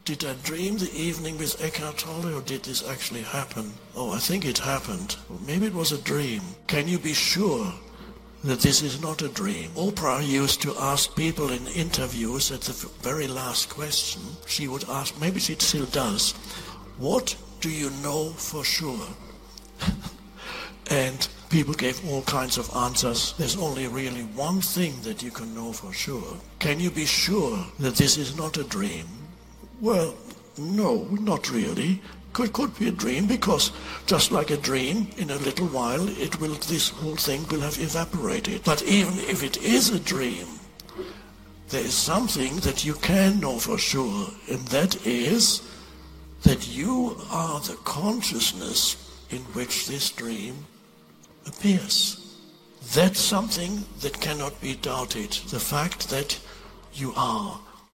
did I dream the evening with Eckhart Tolle, or did this actually happen? Oh, I think it happened. Or maybe it was a dream. Can you be sure that this is not a dream? Oprah used to ask people in interviews at the very last question, she would ask, maybe she still does, what do you know for sure? And people gave all kinds of answers. There's only really one thing that you can know for sure. Can you be sure that this is not a dream? Well, no, not really. Could be a dream, because just like a dream, in a little while, this whole thing will have evaporated. But even if it is a dream, there is something that you can know for sure, and that is that you are the consciousness in which this dream appears. That's something that cannot be doubted. The fact that you are